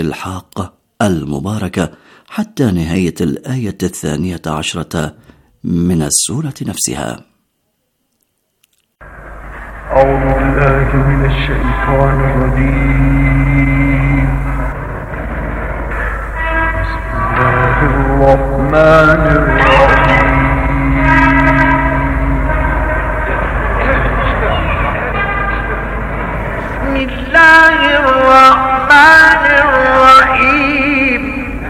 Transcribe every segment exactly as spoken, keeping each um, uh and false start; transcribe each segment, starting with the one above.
الحاقة المباركة حتى نهاية الآية الثانية عشرة من السورة نفسها. أعوذ بالله من الشيطان الرجيم. بسم الله الرحمن الرحيم. بسم الله الرحمن الرحيم.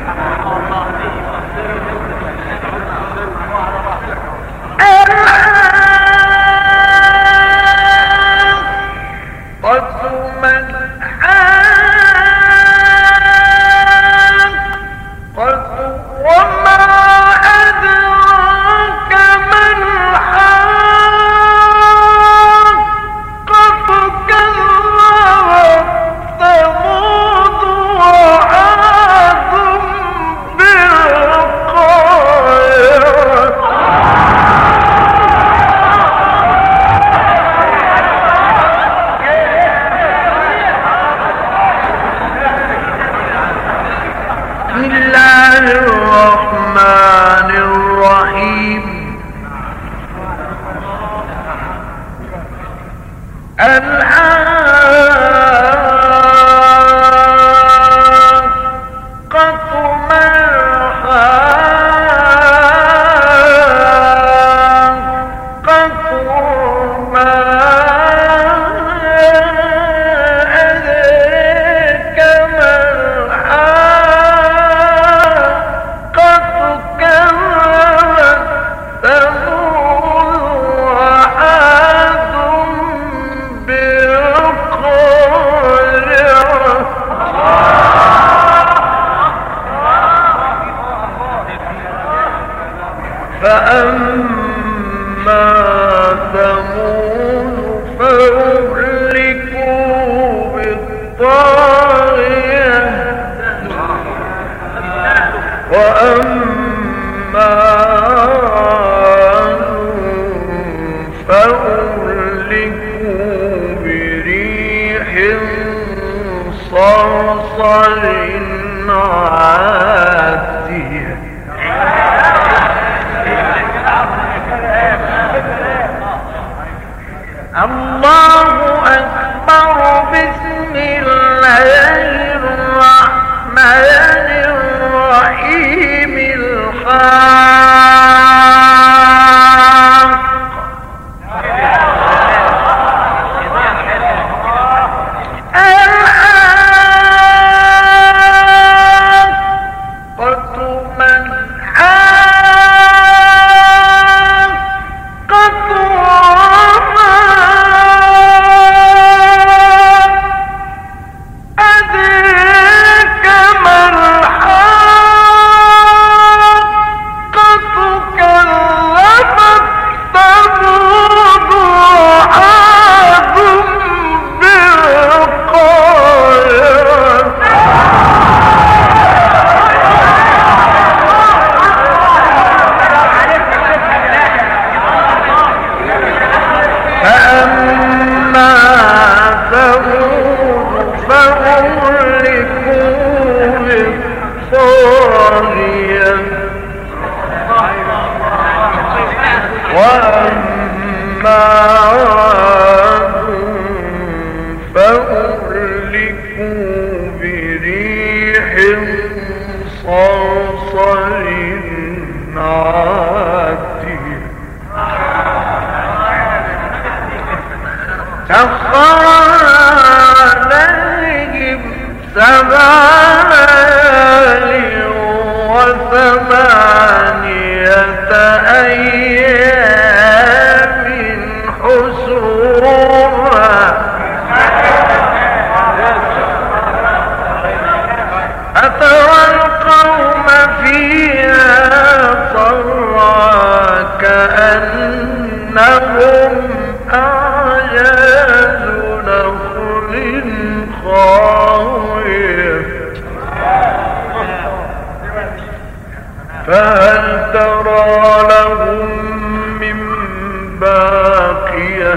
فأما ثمود فأهلكوا بالطاغية وأما عاد فأهلكوا بريح صرصر عاتية. الله أكبر. بسم الله الرحمن الرحيم. الحاقة الحاقة ما الحاقة وأما عاد فأهلكوا بريح صرصر عاتية سخر عليهم سبع ليال وثمانية أيام حسوما فترى القوم فيها صرعى كأنهم أعجاز نخل خاوية فهل ترى لهم من باقية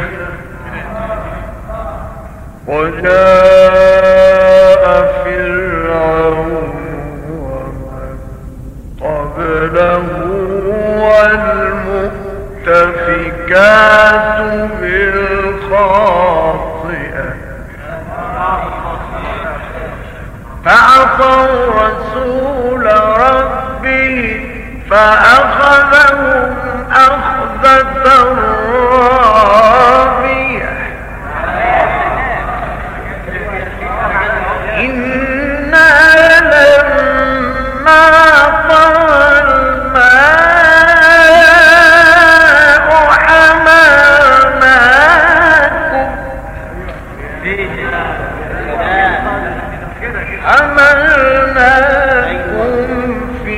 وجاء فرعون فعصوا رسول ربهم فأخذهم أخذة رابية إنا لما طغى الماء حملناكم حملناكم في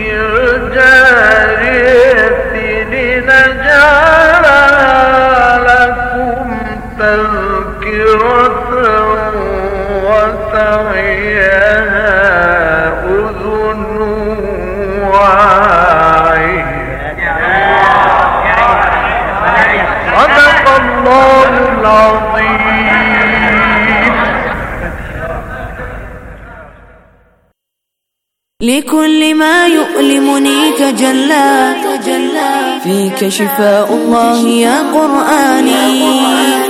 الجارية لنجعلها لكم تذكرة وتعيها أذن واعية. صدق الله العظيم. لكل ما يؤلمني تجلى فيك شفاء الله يا قرآني،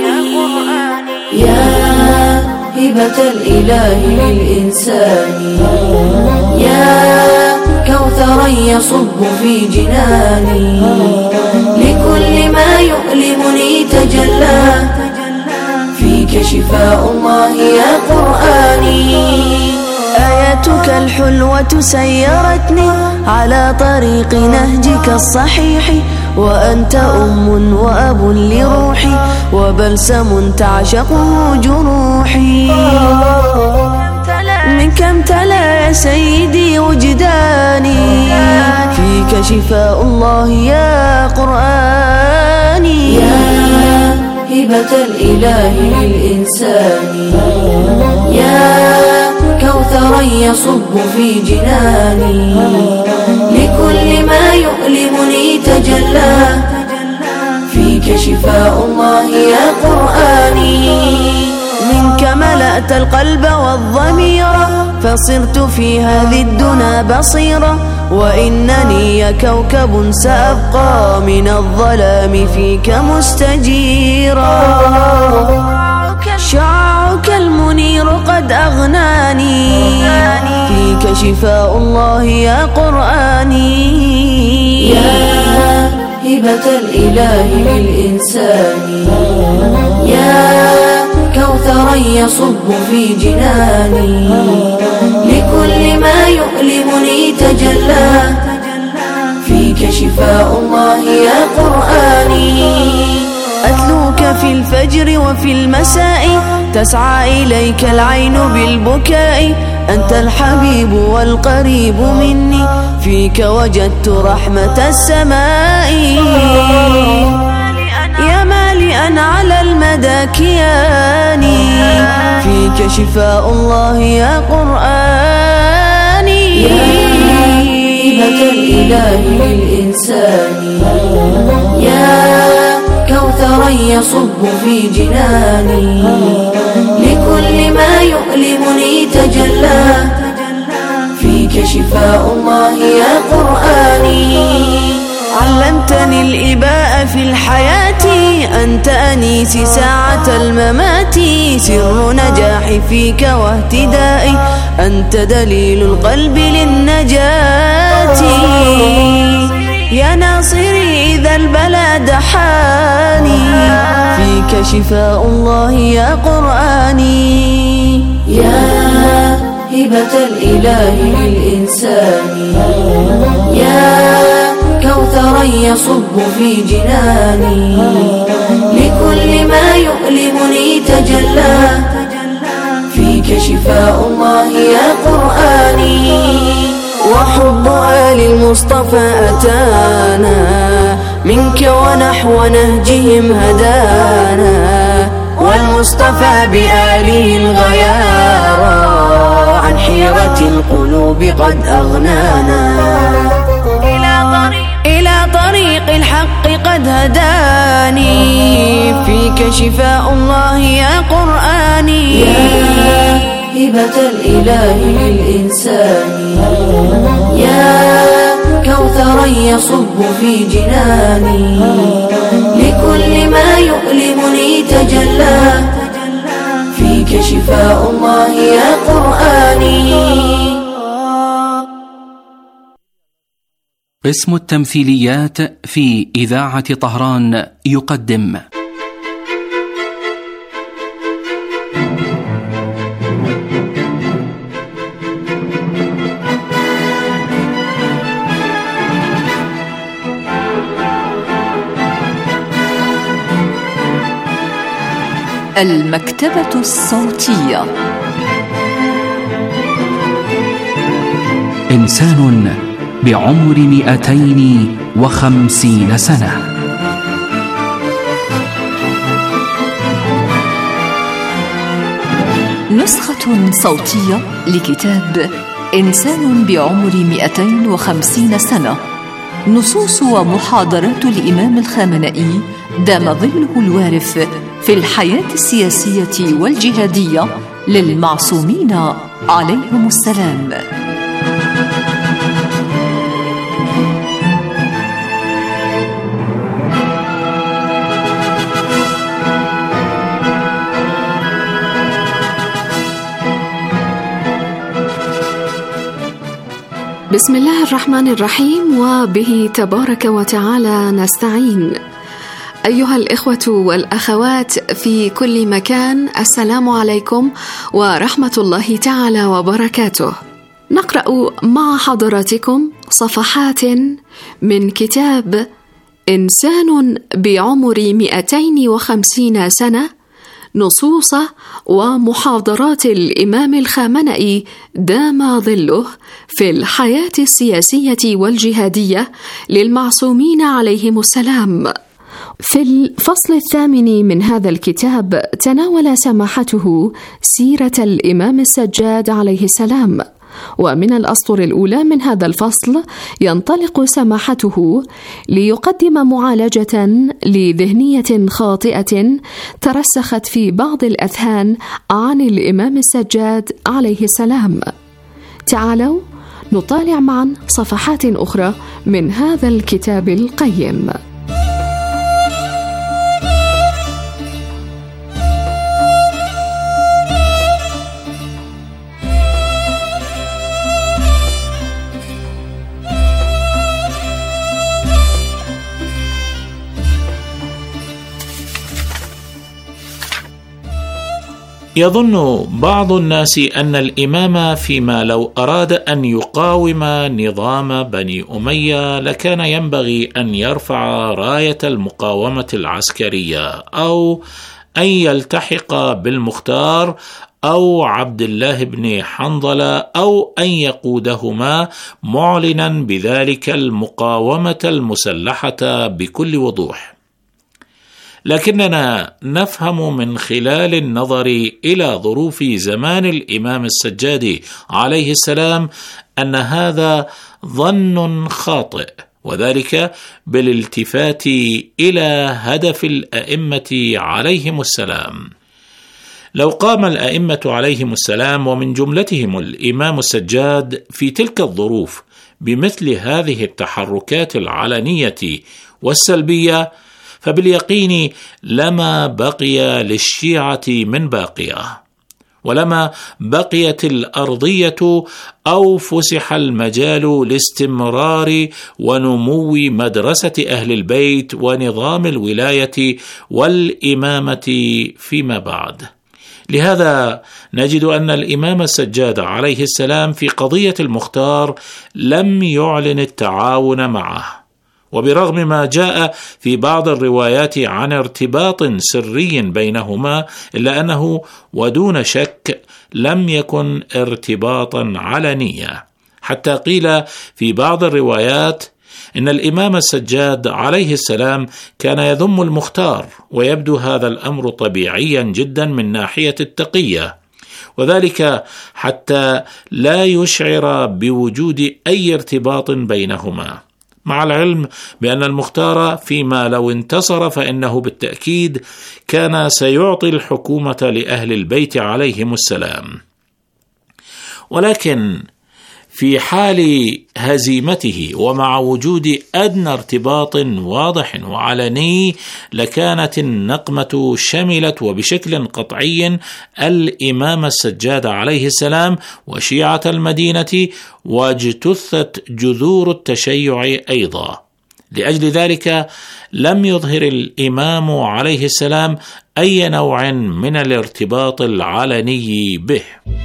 يا هبة الإله للإنسان، يا كوثرا يصب في جناني. لكل ما يؤلمني تجلى فيك شفاء الله يا قرآني. آياتك الحلوة سيرتني على طريق نهجك الصحيح، وأنت أم وأب لروحي وبلسم تعشقه جروحي. منك امتلأ يا سيدي وجداني، فيك شفاء الله يا قرآني، يا هبة الإله للإنسان، يا كوثرا يصب في جناني. لكل ما يؤلمني تجلى فيك شفاء الله يا قرآني. منك ملأت القلب والضمير فصرت في هذه الدنا بصيرة، وإنني يا كوكب سأبقى من الظلام فيك مستجيرا. شعاعك المنير قد أغناني، فيك شفاء الله يا قرآني، يا هبة الإله للإنسان، يا كوثرا يصب في جناني. لكل ما يؤلمني تجلى فيك شفاء الله يا قرآني. أتلوك في الفجر وفي المساء تسعى إليك العين بالبكاء، أنت الحبيب والقريب مني، فيك وجدت رحمة السماء. يا مالئا على المدى كياني، فيك شفاء الله يا قرآني، يا هبة الإله للإنسان، يا كوثرا يصب في جناني. لكل ما يؤلمني تجلى فيك شفاء الله يا قرآني. علمتني الإباء في الحياة، أنت أنيسي ساعة الممات، سر نجاحي فيك واهتدائي، أنت دليل القلب للنجاة. يا ناصري إذا البلا دحاني، فيك شفاء الله يا قرآني، يا هبة الإله للإنسان، يا كوثرا يصب في جناني. لكل ما يؤلمني تجلى فيك شفاء الله يا قرآني. وحب آل المصطفى أتانا، منك ونحو نهجهم هدانا، والمصطفى بآله الغيارى عن حيرة القلوب قد أغنانا. إلى طريق الحق قد هداني، فيك شفاء الله يا قرآني، يا هبة الإله للإنسان، يا كوثرا يصب في جناني. لكل ما يؤلمني تجلى فيك شفاء الله يا قرآني. قسم التمثيليات في إذاعة طهران يقدم المكتبة الصوتية. إنسان بعمر مئتين وخمسين سنة. نسخة صوتية لكتاب إنسان بعمر مئتين وخمسين سنة، نصوص ومحاضرات الإمام الخامنئي دام ظله الوارف في الحياة السياسية والجهادية للمعصومين عليهم السلام. بسم الله الرحمن الرحيم، وبه تبارك وتعالى نستعين. أيها الإخوة والأخوات في كل مكان، السلام عليكم ورحمة الله تعالى وبركاته. نقرأ مع حضراتكم صفحات من كتاب إنسان بعمر مئتين وخمسين سنة، نصوص ومحاضرات الإمام الخامنئي دام ظله في الحياة السياسية والجهادية للمعصومين عليهم السلام. في الفصل الثامن من هذا الكتاب تناول سماحته سيرة الإمام السجاد عليه السلام، ومن الأسطر الأولى من هذا الفصل ينطلق سماحته ليقدم معالجة لذهنية خاطئة ترسخت في بعض الأذهان عن الإمام السجاد عليه السلام. تعالوا نطالع معا صفحات أخرى من هذا الكتاب القيم. يظن بعض الناس أن الإمام فيما لو أراد أن يقاوم نظام بني أمية لكان ينبغي أن يرفع راية المقاومة العسكرية، أو أن يلتحق بالمختار أو عبد الله بن حنظلة، أو أن يقودهما معلنا بذلك المقاومة المسلحة بكل وضوح. لكننا نفهم من خلال النظر إلى ظروف زمان الإمام السجاد عليه السلام أن هذا ظن خاطئ، وذلك بالالتفات إلى هدف الأئمة عليهم السلام. لو قام الأئمة عليهم السلام ومن جملتهم الإمام السجاد في تلك الظروف بمثل هذه التحركات العلنية والسلبية، فباليقين لما بقي للشيعة من باقية، ولما بقيت الأرضية أو فسح المجال لاستمرار ونمو مدرسة أهل البيت ونظام الولاية والإمامة فيما بعد. لهذا نجد أن الإمام السجاد عليه السلام في قضية المختار لم يعلن التعاون معه، وبرغم ما جاء في بعض الروايات عن ارتباط سري بينهما، إلا أنه ودون شك لم يكن ارتباطا علنيا، حتى قيل في بعض الروايات إن الإمام السجاد عليه السلام كان يذم المختار، ويبدو هذا الأمر طبيعيا جدا من ناحية التقية، وذلك حتى لا يشعر بوجود أي ارتباط بينهما، مع العلم بأن المختار فيما لو انتصر فإنه بالتأكيد كان سيعطي الحكومة لأهل البيت عليهم السلام. ولكن في حال هزيمته ومع وجود أدنى ارتباط واضح وعلني لكانت النقمة شملت وبشكل قطعي الإمام السجاد عليه السلام وشيعة المدينة، واجتثت جذور التشيع أيضا. لأجل ذلك لم يظهر الإمام عليه السلام أي نوع من الارتباط العلني به.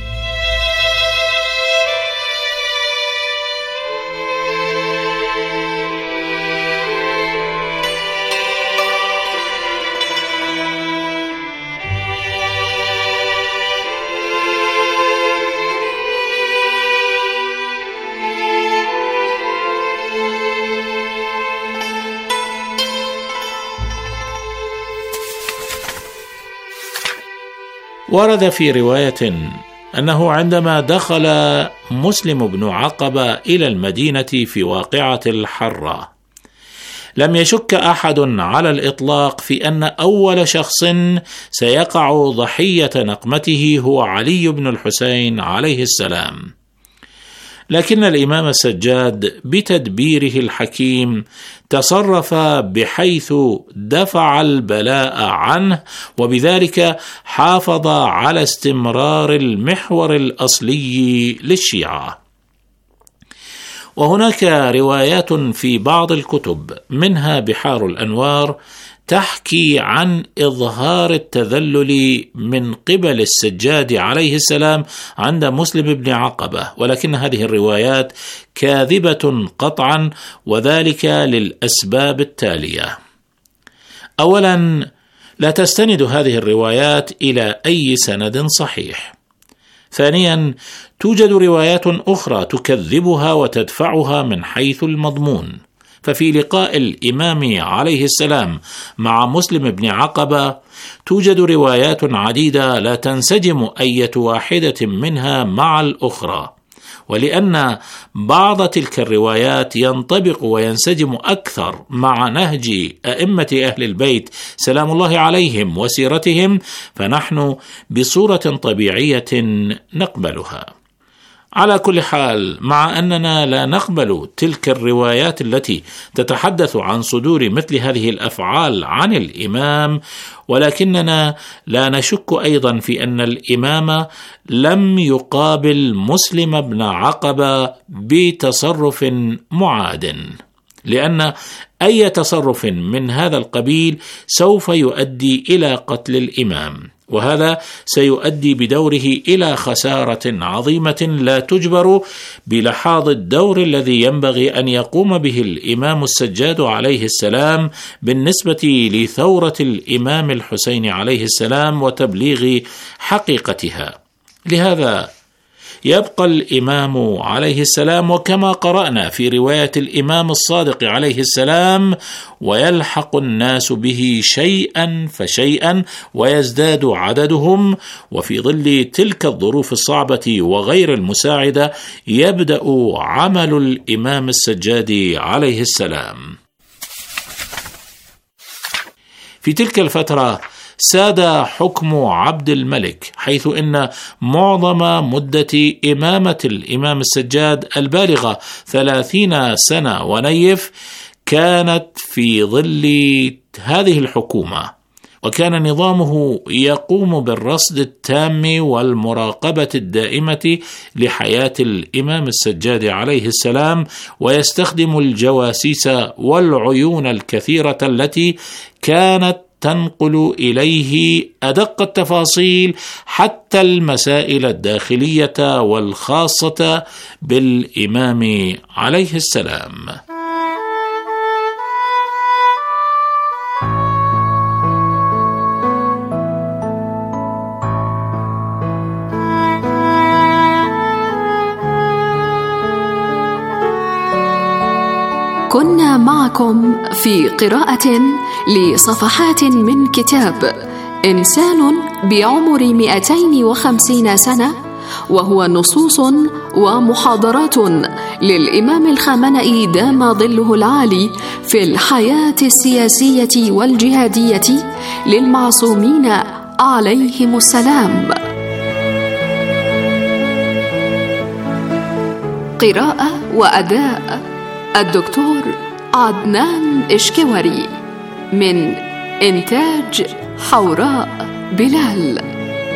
ورد في رواية أنه عندما دخل مسلم بن عقبة إلى المدينة في واقعة الحرة لم يشك أحد على الإطلاق في أن أول شخص سيقع ضحية نقمته هو علي بن الحسين عليه السلام، لكن الإمام السجاد بتدبيره الحكيم تصرف بحيث دفع البلاء عنه، وبذلك حافظ على استمرار المحور الأصلي للشيعة. وهناك روايات في بعض الكتب منها بحار الأنوار تحكي عن إظهار التذلل من قبل السجاد عليه السلام عند مسلم بن عقبة، ولكن هذه الروايات كاذبة قطعا، وذلك للأسباب التالية. أولا، لا تستند هذه الروايات إلى أي سند صحيح. ثانيا، توجد روايات أخرى تكذبها وتدفعها من حيث المضمون. ففي لقاء الإمام عليه السلام مع مسلم بن عقبة توجد روايات عديدة لا تنسجم أي واحدة منها مع الأخرى، ولأن بعض تلك الروايات ينطبق وينسجم أكثر مع نهج أئمة أهل البيت سلام الله عليهم وسيرتهم، فنحن بصورة طبيعية نقبلها. على كل حال، مع أننا لا نقبل تلك الروايات التي تتحدث عن صدور مثل هذه الأفعال عن الإمام، ولكننا لا نشك أيضا في أن الإمام لم يقابل مسلم بن عقبة بتصرف معاد، لأن أي تصرف من هذا القبيل سوف يؤدي إلى قتل الإمام، وهذا سيؤدي بدوره إلى خسارة عظيمة لا تجبر بلحاظ الدور الذي ينبغي أن يقوم به الإمام السجاد عليه السلام بالنسبة لثورة الإمام الحسين عليه السلام وتبليغ حقيقتها. لهذا يبقى الإمام عليه السلام وكما قرأنا في رواية الإمام الصادق عليه السلام، ويلحق الناس به شيئا فشيئا ويزداد عددهم، وفي ظل تلك الظروف الصعبة وغير المساعدة يبدأ عمل الإمام السجاد عليه السلام. في تلك الفترة ساد حكم عبد الملك، حيث إن معظم مدة إمامة الإمام السجاد البالغة ثلاثين سنة ونيف كانت في ظل هذه الحكومة، وكان نظامه يقوم بالرصد التام والمراقبة الدائمة لحياة الإمام السجاد عليه السلام، ويستخدم الجواسيس والعيون الكثيرة التي كانت تنقل إليه أدق التفاصيل حتى المسائل الداخلية والخاصة بالإمام عليه السلام. كنا معكم في قراءة لصفحات من كتاب إنسان بعمر مئتين وخمسين سنة، وهو نصوص ومحاضرات للإمام الخامنئي دام ظله العالي في الحياة السياسية والجهادية للمعصومين عليهم السلام. قراءة وأداء الدكتور عدنان إشكواري، من إنتاج حوراء بلال.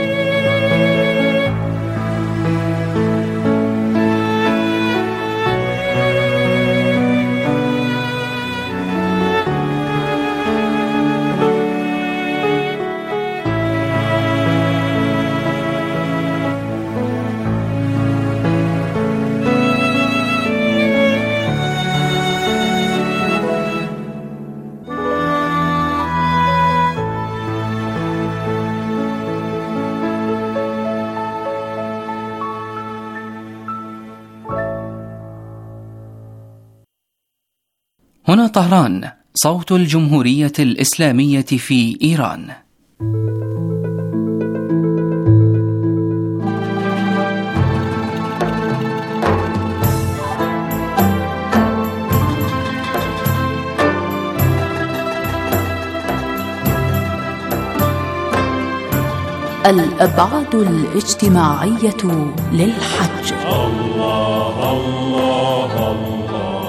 هنا طهران، صوت الجمهورية الإسلامية في إيران. الأبعاد الاجتماعية للحج. الله الله الله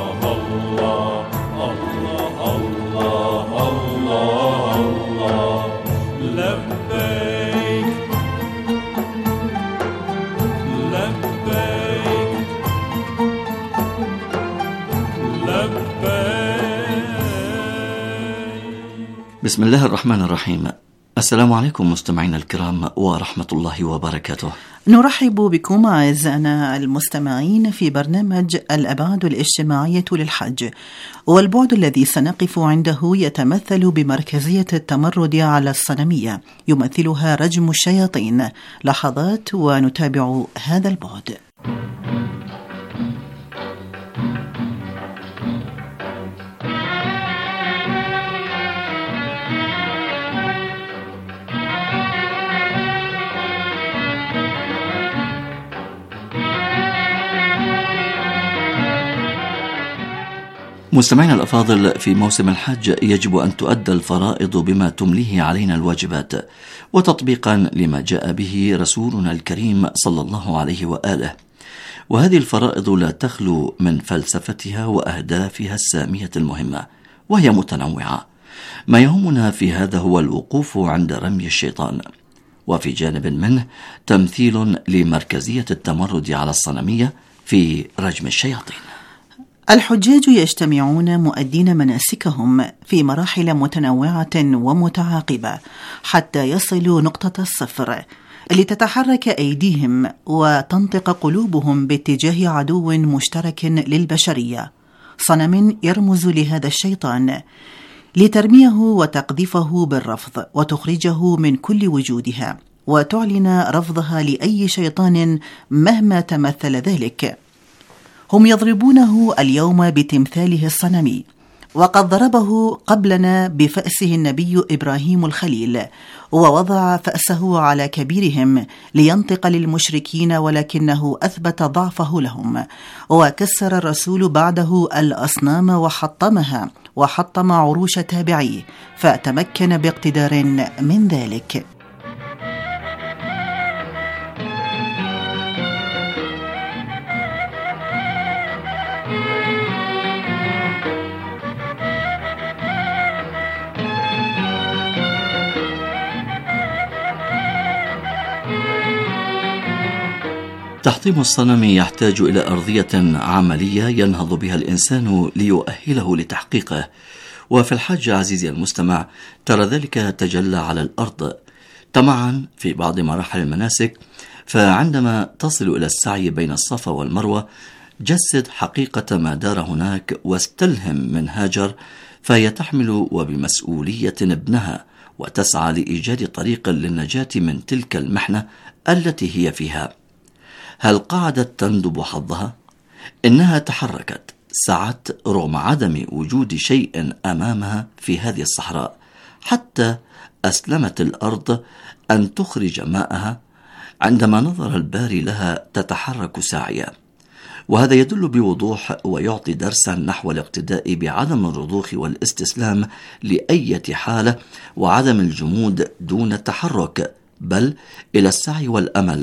بسم الله الرحمن الرحيم. السلام عليكم مستمعينا الكرام ورحمة الله وبركاته. نرحب بكم أعزائنا المستمعين في برنامج الأبعاد الاجتماعية للحج، والبعد الذي سنقف عنده يتمثل بمركزية التمرد على الصنمية يمثلها رجم الشياطين. لحظات ونتابع هذا البعد. مستمعينا الأفاضل، في موسم الحج يجب أن تؤدى الفرائض بما تمليه علينا الواجبات، وتطبيقا لما جاء به رسولنا الكريم صلى الله عليه وآله. وهذه الفرائض لا تخلو من فلسفتها وأهدافها السامية المهمة، وهي متنوعة. ما يهمنا في هذا هو الوقوف عند رمي الشيطان، وفي جانب منه تمثيل لمركزية التمرد على الصنمية في رجم الشياطين. الحجاج يجتمعون مؤدين مناسكهم في مراحل متنوعة ومتعاقبة حتى يصلوا نقطة الصفر، لتتحرك أيديهم وتنطق قلوبهم باتجاه عدو مشترك للبشرية، صنم يرمز لهذا الشيطان، لترميه وتقذفه بالرفض وتخرجه من كل وجودها، وتعلن رفضها لأي شيطان مهما تمثل ذلك. هم يضربونه اليوم بتمثاله الصنمي، وقد ضربه قبلنا بفأسه النبي إبراهيم الخليل، ووضع فأسه على كبيرهم لينطق للمشركين، ولكنه أثبت ضعفه لهم، وكسر الرسول بعده الأصنام وحطمها وحطم عروش تابعيه، فتمكن باقتدار من ذلك. تحطيم الصنم يحتاج إلى أرضية عملية ينهض بها الإنسان ليؤهله لتحقيقه، وفي الحج عزيزي المستمع ترى ذلك تجلى على الأرض طبعا في بعض مراحل المناسك. فعندما تصل إلى السعي بين الصفا والمروة جسد حقيقة ما دار هناك، واستلهم من هاجر، فهي تحمل وبمسؤولية ابنها وتسعى لإيجاد طريق للنجاة من تلك المحنة التي هي فيها. هل قعدت تندب حظها؟ إنها تحركت، سعت رغم عدم وجود شيء أمامها في هذه الصحراء، حتى أسلمت الأرض أن تخرج ماءها عندما نظر الباري لها تتحرك ساعية. وهذا يدل بوضوح ويعطي درسا نحو الاقتداء بعدم الرضوخ والاستسلام لأي حالة، وعدم الجمود دون التحرك، بل إلى السعي والأمل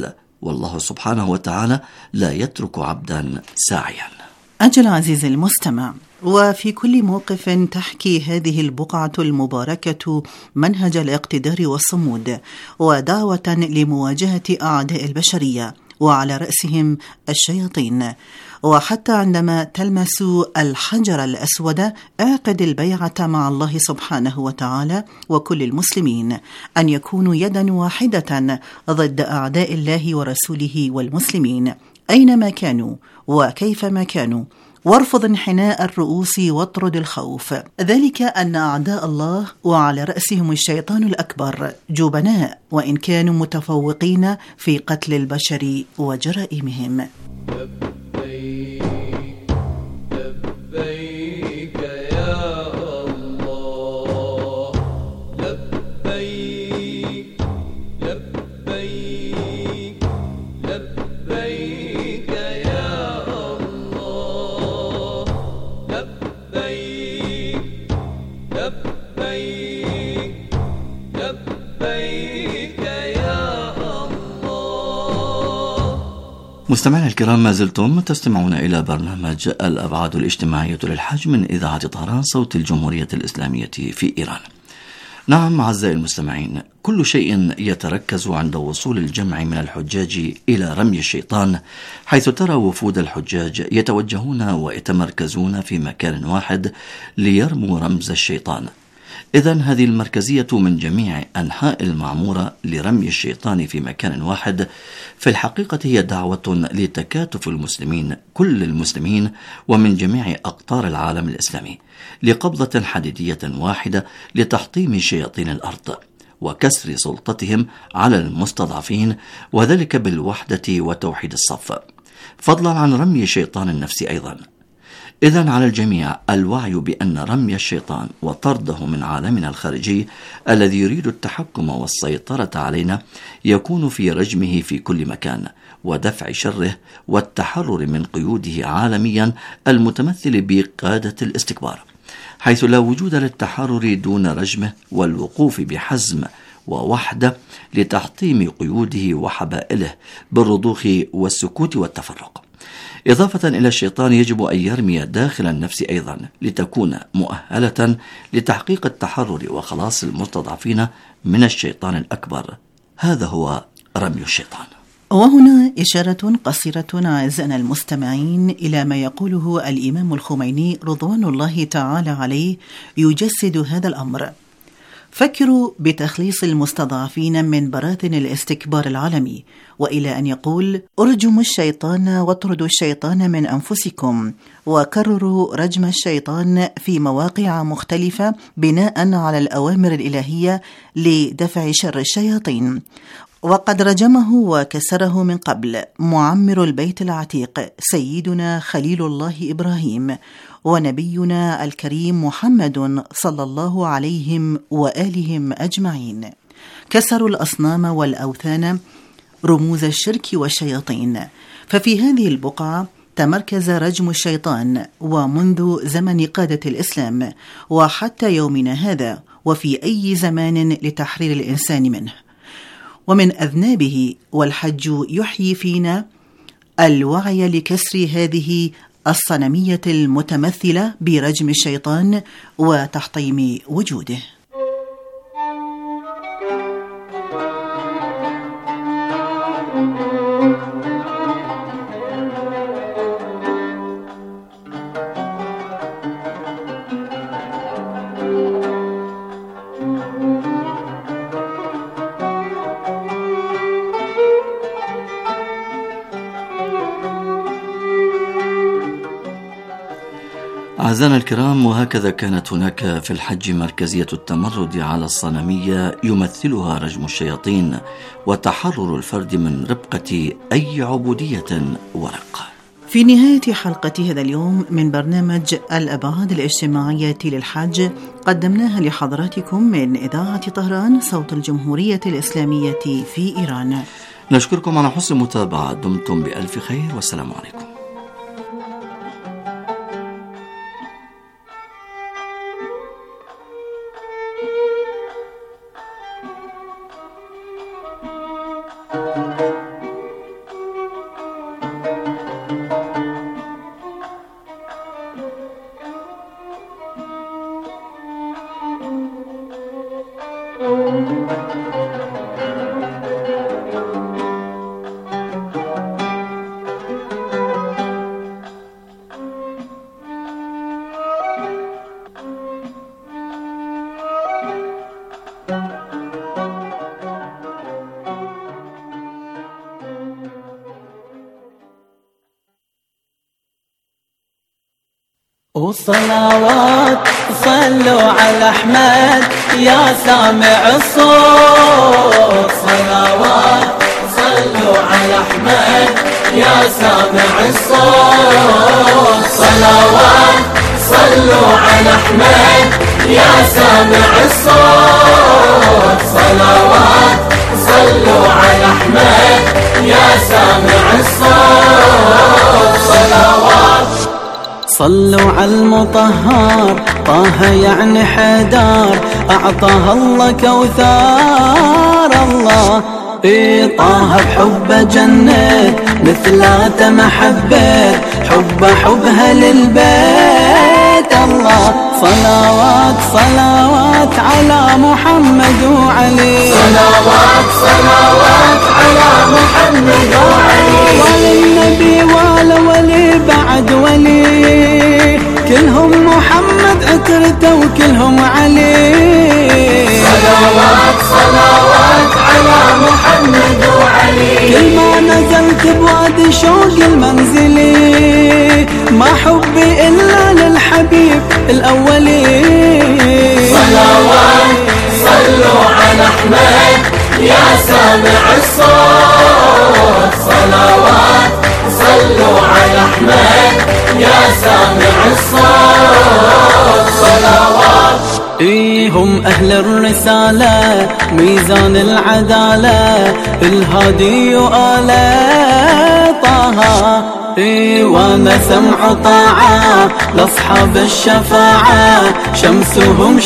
والله سبحانه وتعالى لا يترك عبدا ساعيا. أجل عزيزي المستمع، وفي كل موقف تحكي هذه البقعة المباركة منهج الاقتدار والصمود ودعوة لمواجهة أعداء البشرية وعلى رأسهم الشياطين. وحتى عندما تلمس الحجر الأسود اعقد البيعة مع الله سبحانه وتعالى وكل المسلمين أن يكونوا يدا واحدة ضد أعداء الله ورسوله والمسلمين أينما كانوا وكيفما كانوا، وارفض انحناء الرؤوس واطرد الخوف. ذلك أن أعداء الله وعلى رأسهم الشيطان الأكبر جبناء وإن كانوا متفوقين في قتل البشر وجرائمهم. مستمعينا الكرام، ما زلتم تستمعون إلى برنامج الأبعاد الاجتماعية للحج من إذاعة طهران صوت الجمهورية الإسلامية في إيران. نعم أعزائي المستمعين، كل شيء يتركز عند وصول الجمع من الحجاج إلى رمي الشيطان، حيث ترى وفود الحجاج يتوجهون ويتمركزون في مكان واحد ليرموا رمز الشيطان. إذن هذه المركزية من جميع أنحاء المعمورة لرمي الشيطان في مكان واحد في الحقيقة هي دعوة لتكاتف المسلمين، كل المسلمين ومن جميع أقطار العالم الإسلامي، لقبضة حديدية واحدة لتحطيم شياطين الأرض وكسر سلطتهم على المستضعفين، وذلك بالوحدة وتوحيد الصف، فضلا عن رمي شيطان النفس أيضا. إذن على الجميع الوعي بأن رمي الشيطان وطرده من عالمنا الخارجي الذي يريد التحكم والسيطرة علينا يكون في رجمه في كل مكان ودفع شره والتحرر من قيوده عالميا المتمثل بقادة الاستكبار، حيث لا وجود للتحرر دون رجمه والوقوف بحزم ووحدة لتحطيم قيوده وحبائله بالرضوخ والسكوت والتفرق. إضافة إلى الشيطان يجب أن يرمي داخل النفس أيضا لتكون مؤهلة لتحقيق التحرر وخلاص المستضعفين من الشيطان الأكبر. هذا هو رمي الشيطان. وهنا إشارة قصيرة أعزائنا المستمعين إلى ما يقوله الإمام الخميني رضوان الله تعالى عليه يجسد هذا الأمر. فكروا بتخليص المستضعفين من براثن الاستكبار العالمي، وإلى أن يقول: ارجموا الشيطان واطردوا الشيطان من أنفسكم، وكرروا رجم الشيطان في مواقع مختلفة بناء على الأوامر الإلهية لدفع شر الشياطين. وقد رجمه وكسره من قبل معمر البيت العتيق سيدنا خليل الله إبراهيم ونبينا الكريم محمد صلى الله عليهم وآلهم أجمعين. كسروا الأصنام والأوثان رموز الشرك والشياطين. ففي هذه البقعة تمركز رجم الشيطان، ومنذ زمن قادة الإسلام وحتى يومنا هذا، وفي أي زمان لتحرير الإنسان منه ومن أذنابه. والحج يحيي فينا الوعي لكسر هذه الصنمية المتمثلة برجم الشيطان وتحطيم وجوده. أعزائنا الكرام، وهكذا كانت هناك في الحج مركزية التمرد على الصنمية يمثلها رجم الشياطين وتحرر الفرد من ربقة أي عبودية ورق. في نهاية حلقة هذا اليوم من برنامج الأبعاد الاجتماعية للحج قدمناها لحضراتكم من إذاعة طهران صوت الجمهورية الإسلامية في إيران. نشكركم على حسن المتابعة. دمتم بألف خير والسلام عليكم. وصلوات صلوا على أحمد يا سامع الصوت، صلوات صلوا على أحمد يا سامع الصوت، صلوات صلوا على أحمد يا سامع الصوت، صلوات صلوا على أحمد يا سامع الصوت، صلوات. صلوا على المطهر طه يعني حدار، أعطاه الله كوثار الله، إيه طه بحبه جنة مثلاته محبة، حبه حبها للبيت الله، صلوات صلوات على محمد وعلي، صلوات صلوات على محمد وعلي، وللنبي ولا ولي بعد ولي، كلهم محمد عترته وكلهم علي، صلوات صلوات على محمد وعلي، كل ما نزلت بوادي شوق المنزلي، ما حبي إلا للحبيب الأولي، صلوات صلوا على أحمد يا سامع الصوت، صلوات صلوا على أحمد يا سامع الصوت، صلوات. إيه هم أهل الرسالة ميزان العدالة، الهادي وآله طه، إيه وانا سمع طاعة لأصحاب الشفاعة، شمسهم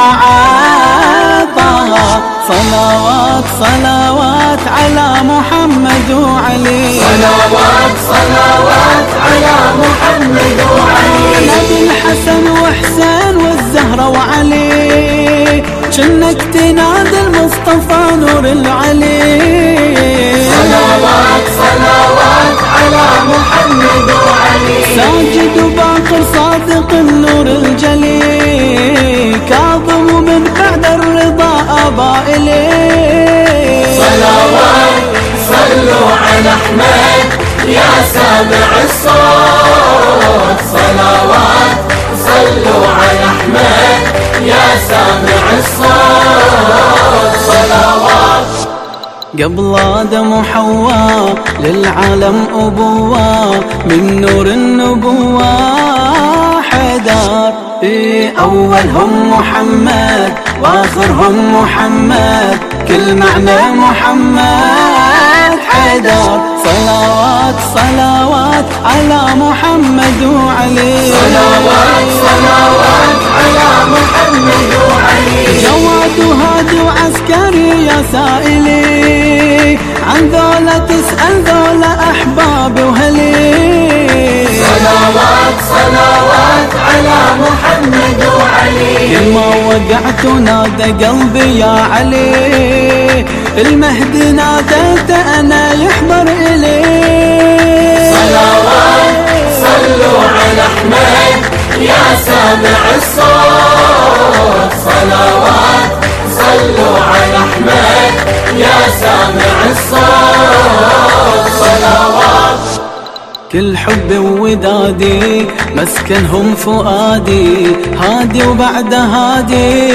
شعاعة طه، صلوات صلوات على محمد وعلي، صلوات صلوات على محمد وعلي، نبي الحسن وحسين والزهرة وعلي، جنك تنادي المصطفى نور العلي، صلوات صلوات على محمد وعلي، ساجد وباقر صادق النور الجلي، كاظم ومن بعد الرضا أبا إليه، صلوات صلوا على أحمد يا سامع الصوت، صلوات صلوا على أحمد يا سامع الصوت، صلوات. قبل آدم وحواء للعالم أبوة، من نور النبوة حدار، إيه أولهم محمد وآخرهم محمد، كل معنى محمد حدار، صلوات صلوات على محمد وعلي، صلوات صلوات على محمد وعلي، جواد وهادي وعسكري يا سائلي، عن ذولا تسأل ذولا أحبابي وهلي، صلوات صلوات على محمد وعلي، كل ما وقعت نادى قلبي يا علي، المهدي ناديته أنا يحضر إلي، صلوات صلوا على أحمد يا سامع الصوت، صلوات صلوا على أحمد يا سامع الصوت، صلوات. كل حب وودادي مسكنهم فؤادي، هادي وبعد هادي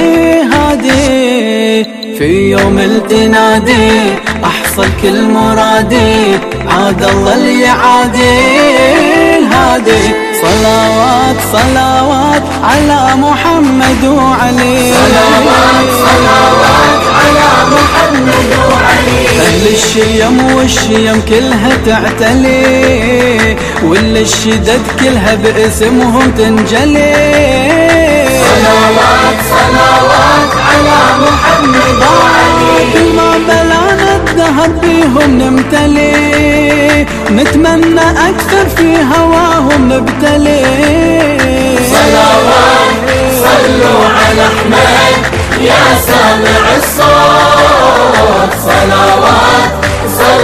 هادي، في يوم التنادي أحصل كل مرادي، عاد الله اليعادي الهادي، صلوات صلوات على محمد وعلي، صلوات صلوات على محمد وعلي، أهل الشيم والشيم كلها تعتلي، واللي الشدد كلها باسمهم تنجلي، صلوات صلوات على محمد وعلي، كل ما بلانا الذهب بيهم نمتلي، نتمنى أكثر في هواهم نبتلي، صلوات صلوا على أحمد يا سامع الصوت،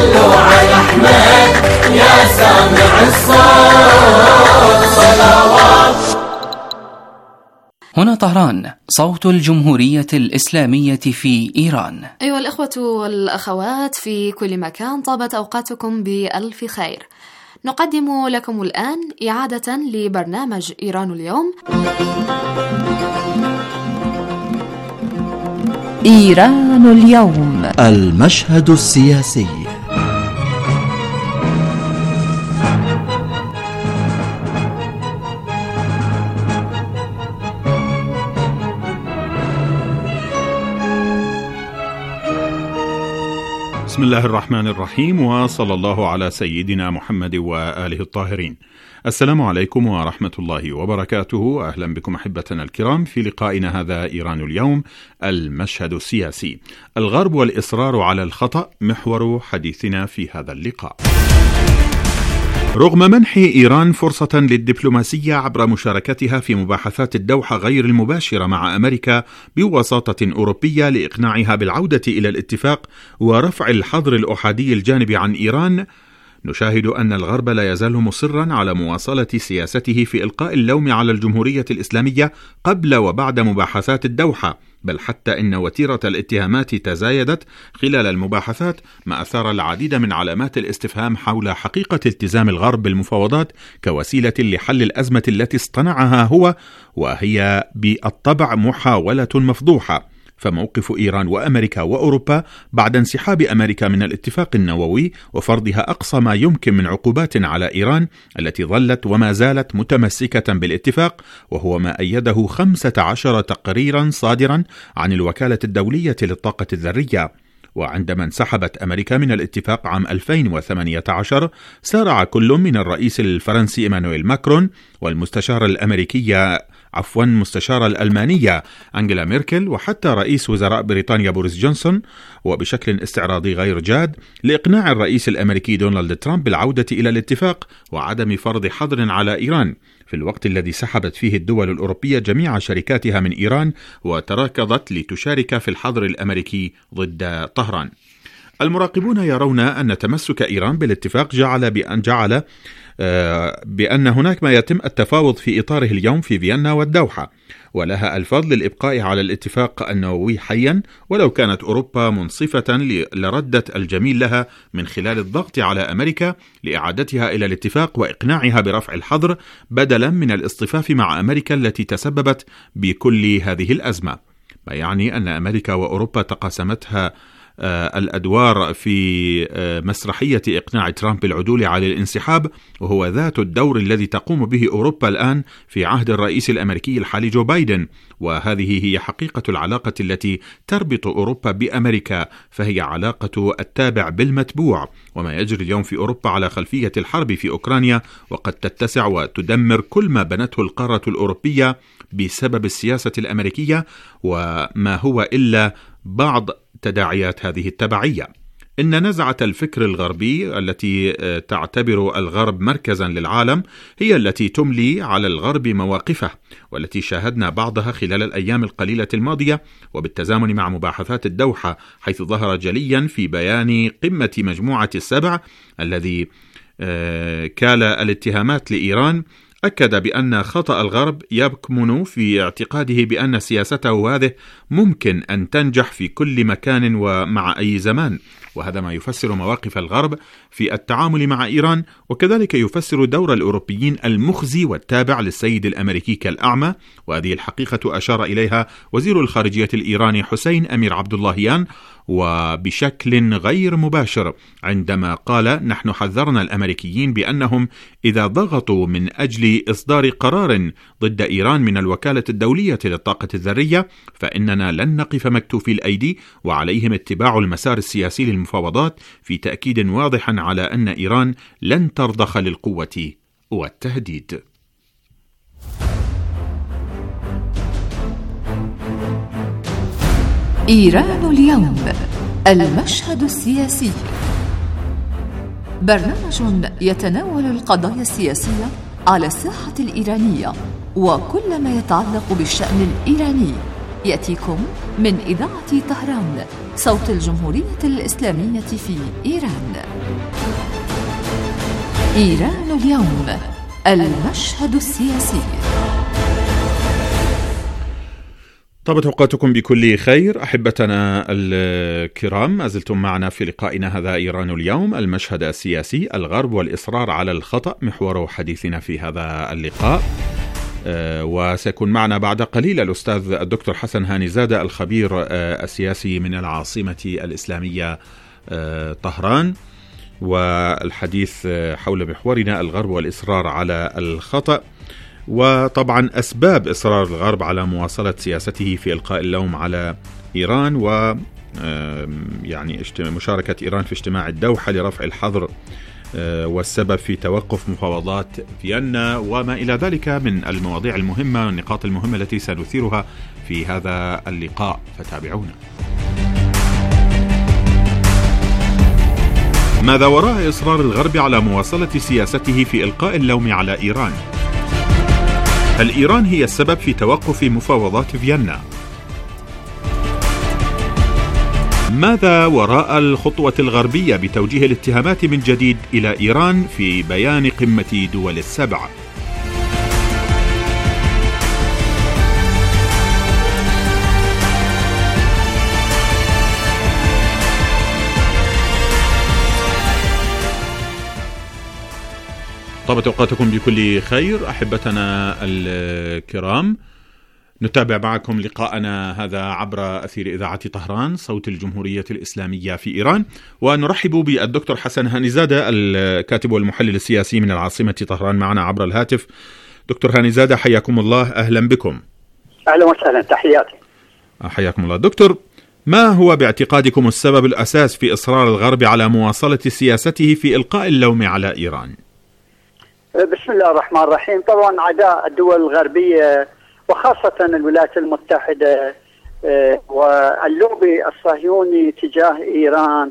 صلوا على أحمد يا سامع الصوت صلوات. هنا طهران، صوت الجمهورية الإسلامية في إيران. أيها الإخوة والأخوات في كل مكان، طابت أوقاتكم بألف خير. نقدم لكم الآن إعادة لبرنامج إيران اليوم. إيران اليوم، المشهد السياسي. بسم الله الرحمن الرحيم، وصلى الله على سيدنا محمد وآله الطاهرين. السلام عليكم ورحمة الله وبركاته. أهلا بكم أحبتنا الكرام في لقائنا هذا إيران اليوم، المشهد السياسي. الغرب والإصرار على الخطأ محور حديثنا في هذا اللقاء. رغم منح إيران فرصة للدبلوماسية عبر مشاركتها في مباحثات الدوحة غير المباشرة مع أمريكا بوساطة أوروبية لإقناعها بالعودة إلى الاتفاق ورفع الحظر الأحادي الجانب عن إيران، نشاهد أن الغرب لا يزال مصرا على مواصلة سياسته في إلقاء اللوم على الجمهورية الإسلامية قبل وبعد مباحثات الدوحة، بل حتى إن وتيرة الاتهامات تزايدت خلال المباحثات، ما أثار العديد من علامات الاستفهام حول حقيقة التزام الغرب بالمفاوضات كوسيلة لحل الأزمة التي اصطنعها هو، وهي بالطبع محاولة مفضوحة. فموقف إيران وأمريكا وأوروبا بعد انسحاب أمريكا من الاتفاق النووي وفرضها أقصى ما يمكن من عقوبات على إيران التي ظلت وما زالت متمسكة بالاتفاق، وهو ما أيده خمسة عشر تقريرا صادرا عن الوكالة الدولية للطاقة الذرية. وعندما انسحبت أمريكا من الاتفاق عام ألفين وثمانية عشر، سارع كل من الرئيس الفرنسي إيمانويل ماكرون والمستشارة الأمريكية عفوا المستشارة الألمانية أنجيلا ميركل وحتى رئيس وزراء بريطانيا بوريس جونسون، وبشكل استعراضي غير جاد، لإقناع الرئيس الأمريكي دونالد ترامب بالعودة إلى الاتفاق وعدم فرض حظر على إيران، في الوقت الذي سحبت فيه الدول الأوروبية جميع شركاتها من إيران وتراكضت لتشارك في الحظر الأمريكي ضد طهران. المراقبون يرون أن تمسك إيران بالاتفاق جعل بأن جعل بأن هناك ما يتم التفاوض في إطاره اليوم في فيينا والدوحة، ولها الفضل للإبقاء على الاتفاق النووي حيا، ولو كانت أوروبا منصفة لردت الجميل لها من خلال الضغط على أمريكا لإعادتها إلى الاتفاق وإقناعها برفع الحظر بدلا من الاصطفاف مع أمريكا التي تسببت بكل هذه الأزمة، ما يعني أن أمريكا وأوروبا تقاسمتها الأدوار في مسرحية إقناع ترامب بالعدول على الانسحاب، وهو ذات الدور الذي تقوم به أوروبا الآن في عهد الرئيس الأمريكي الحالي جو بايدن. وهذه هي حقيقة العلاقة التي تربط أوروبا بأمريكا، فهي علاقة التابع بالمتبوع. وما يجري اليوم في أوروبا على خلفية الحرب في أوكرانيا وقد تتسع وتدمر كل ما بنته القارة الأوروبية بسبب السياسة الأمريكية، وما هو إلا بعض تداعيات هذه التبعية. إن نزعة الفكر الغربي التي تعتبر الغرب مركزا للعالم هي التي تملي على الغرب مواقفه، والتي شاهدنا بعضها خلال الأيام القليلة الماضية، وبالتزامن مع مباحثات الدوحة، حيث ظهر جليا في بيان قمة مجموعة السبع الذي كال الاتهامات لإيران، أكد بأن خطأ الغرب يكمن في اعتقاده بأن سياسته هذه ممكن أن تنجح في كل مكان ومع أي زمان، وهذا ما يفسر مواقف الغرب في التعامل مع إيران، وكذلك يفسر دور الأوروبيين المخزي والتابع للسيد الأمريكي كالأعمى. وهذه الحقيقة أشار إليها وزير الخارجية الإيراني حسين أمير عبد اللهيان وبشكل غير مباشر عندما قال: نحن حذرنا الأمريكيين بأنهم إذا ضغطوا من أجل إصدار قرار ضد إيران من الوكالة الدولية للطاقة الذرية فإننا لن نقف مكتوفي الأيدي، وعليهم اتباع المسار السياسي للمفاوضات في تأكيد واضح على أن إيران لن ترضخ للقوة والتهديد. إيران اليوم، المشهد السياسي، برنامج يتناول القضايا السياسية على الساحة الإيرانية وكل ما يتعلق بالشأن الإيراني، يأتيكم من إذاعة طهران صوت الجمهورية الإسلامية في إيران. إيران اليوم، المشهد السياسي. طابت أوقاتكم بكل خير أحبتنا الكرام، ما زلتم معنا في لقائنا هذا إيران اليوم، المشهد السياسي، الغرب والإصرار على الخطأ، محور حديثنا في هذا اللقاء. أه وسيكون معنا بعد قليل الأستاذ الدكتور حسن هانيزادة الخبير أه السياسي من العاصمة الإسلامية أه طهران، والحديث حول محورنا الغرب والإصرار على الخطأ، وطبعا أسباب إصرار الغرب على مواصلة سياسته في إلقاء اللوم على إيران، و يعني مشاركة إيران في اجتماع الدوحة لرفع الحظر والسبب في توقف مفاوضات فيينا، وما إلى ذلك من المواضيع المهمة والنقاط المهمة التي سنثيرها في هذا اللقاء، فتابعونا. ماذا وراء إصرار الغرب على مواصلة سياسته في إلقاء اللوم على إيران؟ هل إيران هي السبب في توقف مفاوضات فيينا؟ ماذا وراء الخطوة الغربية بتوجيه الاتهامات من جديد إلى إيران في بيان قمة دول السبع؟ طابت أوقاتكم بكل خير أحبتنا الكرام، نتابع معكم لقاءنا هذا عبر أثير إذاعة طهران صوت الجمهورية الإسلامية في إيران، ونرحب بالدكتور حسن هانيزادة الكاتب والمحلل السياسي من العاصمة طهران معنا عبر الهاتف. دكتور هانيزادة حياكم الله، أهلا بكم. أهلا وسهلا، تحياتي. حياكم الله. دكتور، ما هو باعتقادكم السبب الأساس في إصرار الغرب على مواصلة سياسته في إلقاء اللوم على إيران؟ بسم الله الرحمن الرحيم. طبعا عداء الدول الغربية وخاصة الولايات المتحدة واللوبي الصهيوني تجاه إيران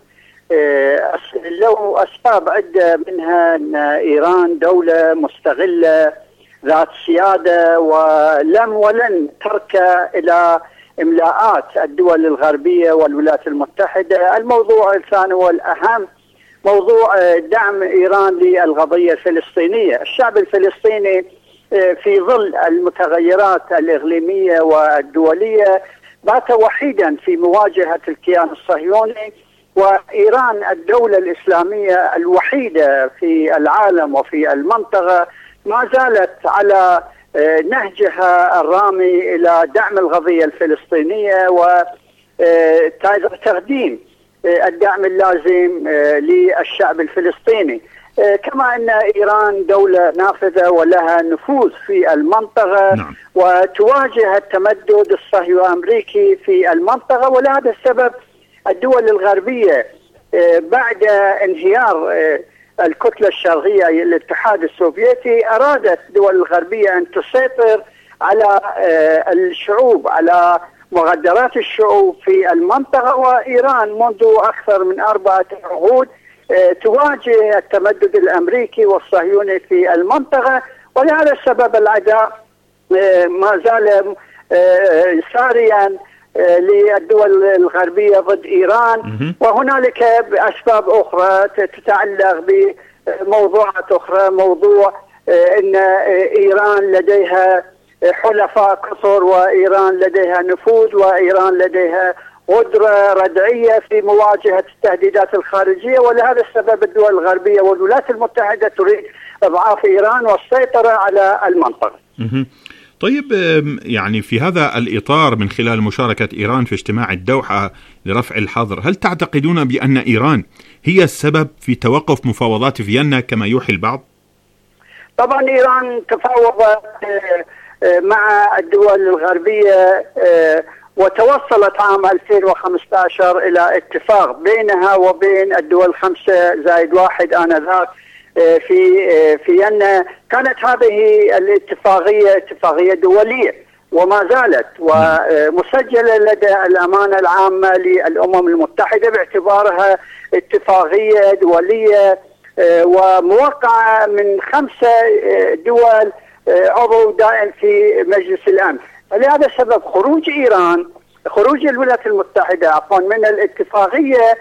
له أسباب عدة، منها أن إيران دولة مستغلة ذات سيادة ولم ولن تركن إلى إملاءات الدول الغربية والولايات المتحدة. الموضوع الثاني والأهم موضوع دعم إيران للقضية الفلسطينية. الشعب الفلسطيني في ظل المتغيرات الإقليمية والدولية بات وحيدا في مواجهة الكيان الصهيوني، وإيران الدولة الإسلامية الوحيدة في العالم وفي المنطقة ما زالت على نهجها الرامي إلى دعم القضية الفلسطينية وتقديم الدعم اللازم للشعب الفلسطيني، كما أن إيران دولة نافذة ولها نفوذ في المنطقة. نعم. وتواجه التمدد الصهيوني الأمريكي في المنطقة، ولهذا السبب الدول الغربية بعد انهيار الكتلة الشرقية الاتحاد السوفيتي أرادت الدول الغربية أن تسيطر على الشعوب، على مغادرات الشعوب في المنطقة. وإيران منذ أكثر من أربعة عقود تواجه التمدد الأمريكي والصهيوني في المنطقة، ولهذا السبب العداء ما زال ساريا للدول الغربية ضد إيران، وهنالك أسباب أخرى تتعلق بموضوعات أخرى. موضوع أن إيران لديها حلفاء كثر، وإيران لديها نفوذ، وإيران لديها قدرة ردعية في مواجهة التهديدات الخارجية، ولهذا السبب الدول الغربية والولايات المتحدة تريد إضعاف إيران والسيطرة على المنطقة. طيب، يعني في هذا الإطار من خلال مشاركة إيران في اجتماع الدوحة لرفع الحظر، هل تعتقدون بأن إيران هي السبب في توقف مفاوضات فيينا كما يوحي البعض؟ طبعا إيران تفاوضت مع الدول الغربية وتوصلت عام ألفين وخمسة عشر إلى اتفاق بينها وبين الدول الخمسة زائد واحد آنذاك في فيينا. كانت هذه الاتفاقية اتفاقية دولية وما زالت، ومسجلة لدى الأمانة العامة للأمم المتحدة باعتبارها اتفاقية دولية وموقعة من خمسة دول عضو دائم في مجلس الأمن. لهذا السبب خروج إيران خروج الولايات المتحدة عفوا من الاتفاقية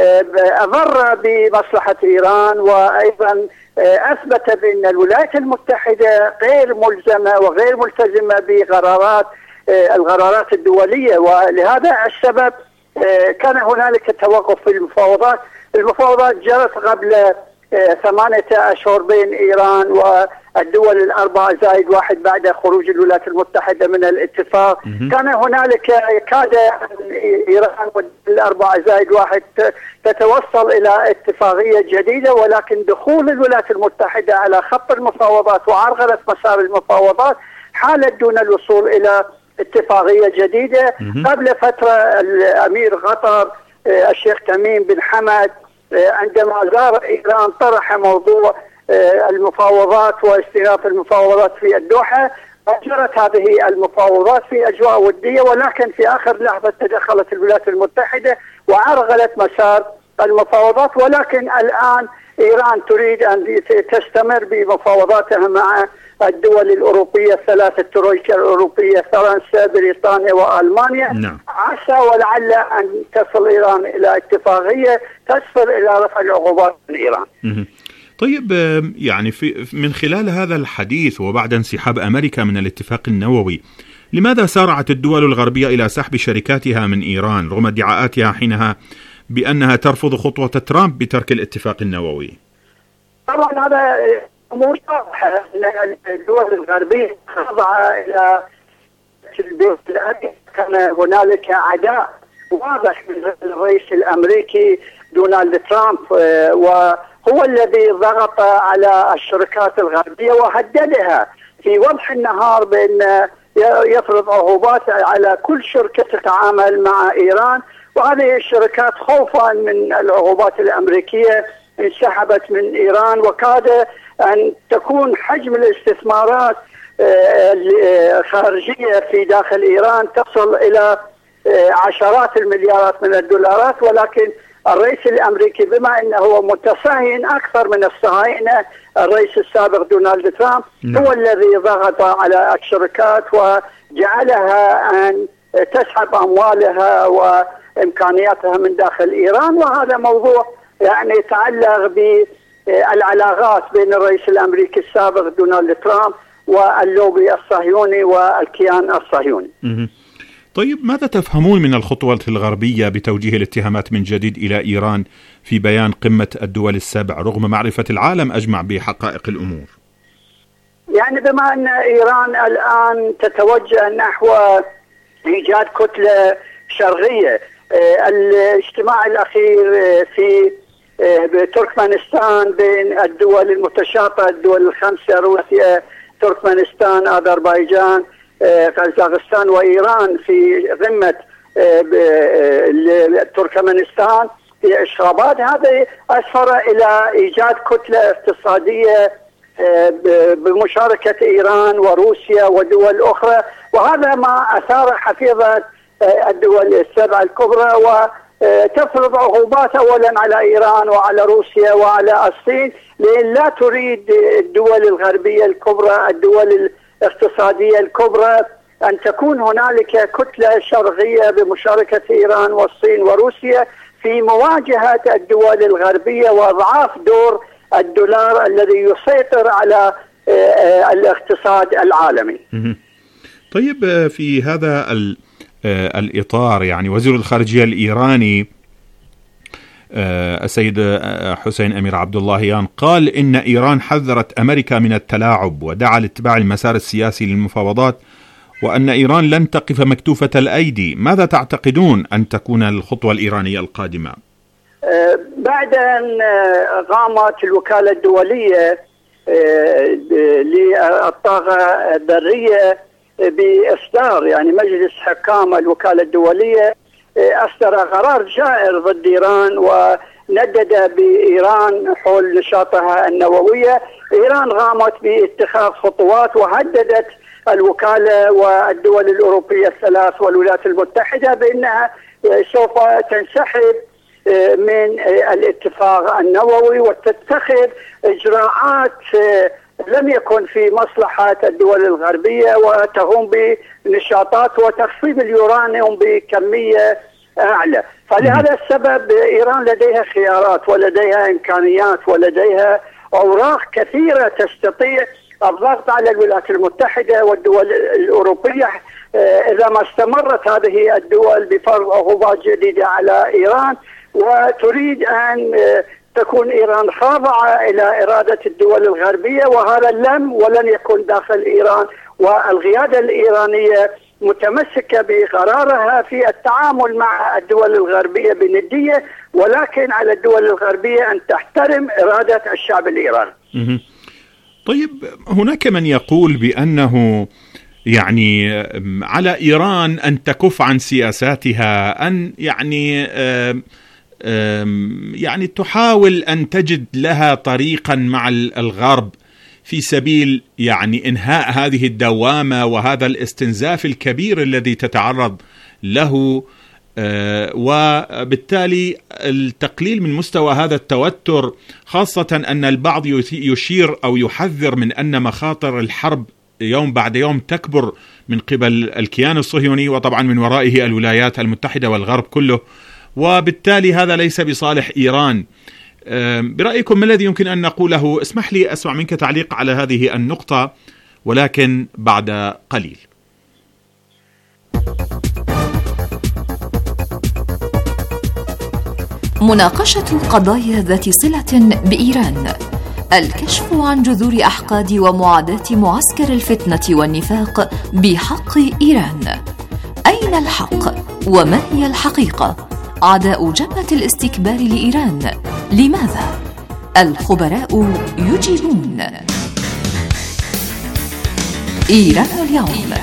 أضر بمصلحة إيران، وأيضا أثبت بأن الولايات المتحدة غير ملزمة وغير ملتزمة بقرارات القرارات الدولية، ولهذا السبب كان هنالك توقف في المفاوضات. المفاوضات جرت قبل ثمانية أشهر بين إيران والدول الأربعة زائد واحد بعد خروج الولايات المتحدة من الاتفاق. كان هنالك كاد إيران والأربعة زائد واحد تتوصل إلى اتفاقية جديدة، ولكن دخول الولايات المتحدة على خط المفاوضات وعرقلة مسار المفاوضات حالت دون الوصول إلى اتفاقية جديدة. قبل فترة الأمير قطر الشيخ تميم بن حمد عندما زار إيران طرح موضوع المفاوضات واستئناف المفاوضات في الدوحة. جرت هذه المفاوضات في أجواء ودية، ولكن في آخر لحظة تدخلت الولايات المتحدة وعرقلت مسار المفاوضات. ولكن الآن إيران تريد أن تستمر بمفاوضاتها مع الدول الأوروبية الثلاثة، الترويكا الأوروبية، فرنسا، بريطانيا وألمانيا. نعم. عسى ولعل أن تصل إيران إلى اتفاقية تسفر إلى رفع العقوبات من إيران. مه. طيب، يعني في من خلال هذا الحديث وبعد انسحاب أمريكا من الاتفاق النووي، لماذا سارعت الدول الغربية إلى سحب شركاتها من إيران رغم ادعاءاتها حينها بأنها ترفض خطوة ترامب بترك الاتفاق النووي؟ طبعا هذا مو واضحة أن الدول الغربية خاضعة إلى البيت الأمريكي. كان هنالك عداء واضح من الرئيس الأمريكي دونالد ترامب، وهو الذي ضغط على الشركات الغربية وهددها في وضح النهار بأن يفرض عقوبات على كل شركة تتعامل مع إيران. وهذه الشركات خوفا من العقوبات الأمريكية انسحبت من إيران، وكاد أن تكون حجم الاستثمارات الخارجية في داخل إيران تصل إلى عشرات المليارات من الدولارات. ولكن الرئيس الأمريكي بما أنه هو متصهين أكثر من الصهاينة الرئيس السابق دونالد ترامب هو الذي ضغط على الشركات وجعلها أن تسحب أموالها وإمكانياتها من داخل إيران. وهذا موضوع يعني يتعلق بالعلاقات بين الرئيس الأمريكي السابق دونالد ترامب واللوبي الصهيوني والكيان الصهيوني. طيب، ماذا تفهمون من الخطوة الغربية بتوجيه الاتهامات من جديد إلى إيران في بيان قمة الدول السبع رغم معرفة العالم أجمع بحقائق الأمور؟ يعني بما أن إيران الآن تتوجه نحو إيجاد كتلة شرقية، الاجتماع الأخير في تركمانستان بين الدول المتشاطئة الدول الخمسة روسيا، تركمانستان، أذربيجان، قزاقستان وإيران في قمة تركمانستان في أشخاباد، هذا أسفر إلى إيجاد كتلة اقتصادية بمشاركة إيران وروسيا ودول أخرى. وهذا ما أثار حفيظة الدول السبع الكبرى وتفرض عقوبات أولا على إيران وعلى روسيا وعلى الصين، لأن لا تريد الدول الغربية الكبرى الدول الاقتصادية الكبرى أن تكون هنالك كتلة شرقية بمشاركة إيران والصين وروسيا في مواجهة الدول الغربية وأضعاف دور الدولار الذي يسيطر على الاقتصاد العالمي. طيب، في هذا الإطار يعني وزير الخارجية الإيراني السيد حسين أمير عبد اللهيان قال إن إيران حذرت أمريكا من التلاعب ودعا لاتباع المسار السياسي للمفاوضات، وأن إيران لن تقف مكتوفة الأيدي. ماذا تعتقدون أن تكون الخطوة الإيرانية القادمة؟ بعد أن قامت الوكالة الدولية للطاقة الذرية بإصدار يعني مجلس حكام الوكالة الدولية أصدر قرار جائر ضد إيران وندد بإيران حول نشاطها النووية. إيران قامت باتخاذ خطوات وهددت الوكالة والدول الأوروبية الثلاث والولايات المتحدة بأنها سوف تنسحب من الاتفاق النووي وتتخذ إجراءات لم يكن في مصلحة الدول الغربية وتقوم بنشاطات وتخصيب اليورانيوم بكمية أعلى. فلهذا السبب إيران لديها خيارات ولديها إمكانيات ولديها أوراق كثيرة تستطيع الضغط على الولايات المتحدة والدول الأوروبية إذا ما استمرت هذه الدول بفرض عقوبات جديدة على إيران وتريد أن تكون إيران خاضعة إلى إرادة الدول الغربية، وهذا لم ولن يكون داخل إيران. والقيادة الإيرانية متمسكة بقرارها في التعامل مع الدول الغربية بندية، ولكن على الدول الغربية أن تحترم إرادة الشعب الإيراني. طيب، هناك من يقول بأنه يعني على إيران أن تكف عن سياساتها، أن يعني يعني تحاول أن تجد لها طريقا مع الغرب في سبيل يعني إنهاء هذه الدوامة وهذا الاستنزاف الكبير الذي تتعرض له، وبالتالي التقليل من مستوى هذا التوتر، خاصة أن البعض يشير أو يحذر من أن مخاطر الحرب يوم بعد يوم تكبر من قبل الكيان الصهيوني، وطبعا من ورائه الولايات المتحدة والغرب كله، وبالتالي هذا ليس بصالح إيران. برأيكم ما الذي يمكن أن نقوله؟ اسمح لي أسمع منك تعليق على هذه النقطة ولكن بعد قليل. مناقشة القضايا ذات صلة بإيران، الكشف عن جذور أحقاد ومعاداة معسكر الفتنة والنفاق بحق إيران. أين الحق؟ وما هي الحقيقة؟ عداء جبهة الاستكبار لإيران لماذا؟ الخبراء يجيبون. إيران اليوم.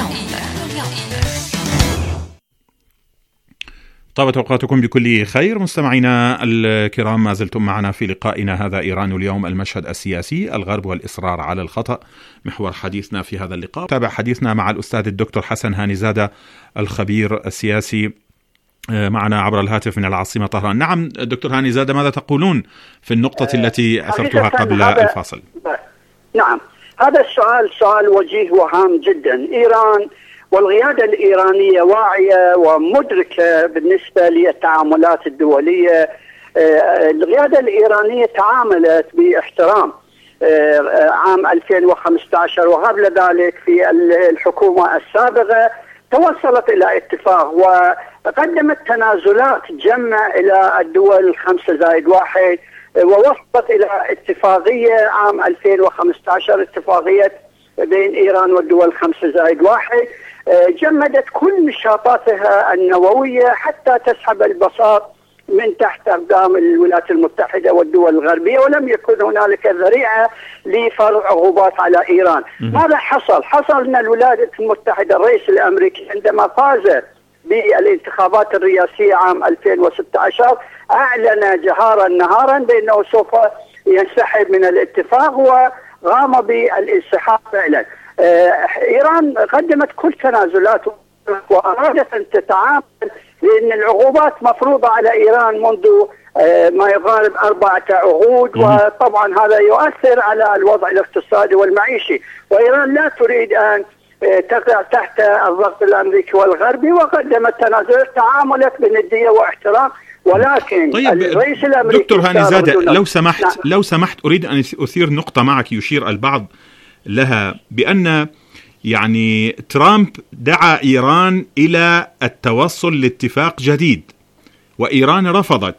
طابت أوقاتكم بكل خير مستمعينا الكرام، ما زلتم معنا في لقائنا هذا إيران اليوم، المشهد السياسي، الغرب والإصرار على الخطأ، محور حديثنا في هذا اللقاء. تابع حديثنا مع الأستاذ الدكتور حسن هانيزادة الخبير السياسي معنا عبر الهاتف من العاصمة طهران. نعم دكتور هانيزادة، ماذا تقولون في النقطة التي أثرتها قبل الفاصل؟ نعم، هذا السؤال سؤال وجيه وهام جدا. إيران والقيادة الإيرانية واعية ومدركة بالنسبة للتعاملات الدولية. القيادة الإيرانية تعاملت باحترام عام ألفين وخمسة عشر وقبل ذلك في الحكومة السابقة، توصلت إلى اتفاق وقدمت تنازلات جمع إلى الدول الخمسة زائد واحد، ووصلت إلى اتفاقية عام ألفين وخمسة عشر، اتفاقية بين إيران والدول الخمسة زائد واحد، جمدت كل نشاطاتها النووية حتى تسحب البساط من تحت أقدام الولايات المتحدة والدول الغربية، ولم يكن هنالك ذريعة لفرض عقوبات على إيران. ماذا حصل؟ حصل أن الولايات المتحدة الرئيس الأمريكي عندما فاز بالانتخابات الرئاسية عام ألفين وستة عشر أعلن جهارا نهارا بأنه سوف ينسحب من الاتفاق، وقام بالانسحاب فعلا. إيران قدمت كل تنازلات وأرادت أن تتعامل، لأن العقوبات مفروضة على إيران منذ ما يقارب أربعة عقود، وطبعا هذا يؤثر على الوضع الاقتصادي والمعيشي، وإيران لا تريد أن تقع تحت الضغط الأمريكي والغربي، وقدمت تنازلات تعاملت بندية واحترام. ولكن طيب الرئيس الأمريكي دكتور هانيزادة، لو سمحت نعم. لو سمحت أريد أن أثير نقطة معك يشير البعض لها بأن يعني ترامب دعا إيران إلى التوصل لاتفاق جديد وإيران رفضت.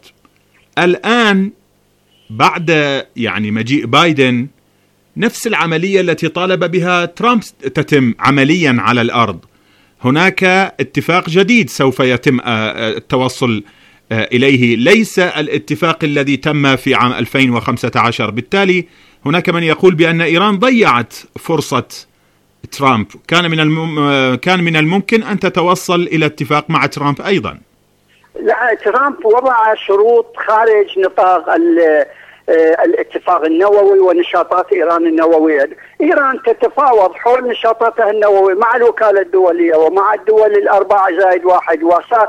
الآن بعد يعني مجيء بايدن نفس العملية التي طالب بها ترامب تتم عمليا على الأرض. هناك اتفاق جديد سوف يتم التوصل إليه، ليس الاتفاق الذي تم في عام ألفين وخمسة عشر. بالتالي هناك من يقول بأن إيران ضيعت فرصة ترامب، كان من الم... كان من الممكن أن تتوصل إلى اتفاق مع ترامب أيضا. لا، ترامب وضع شروط خارج نطاق ال... الاتفاق النووي ونشاطات إيران النووية. إيران تتفاوض حول نشاطاتها النووية مع الوكالة الدولية ومع الدول الأربعة زائد واحد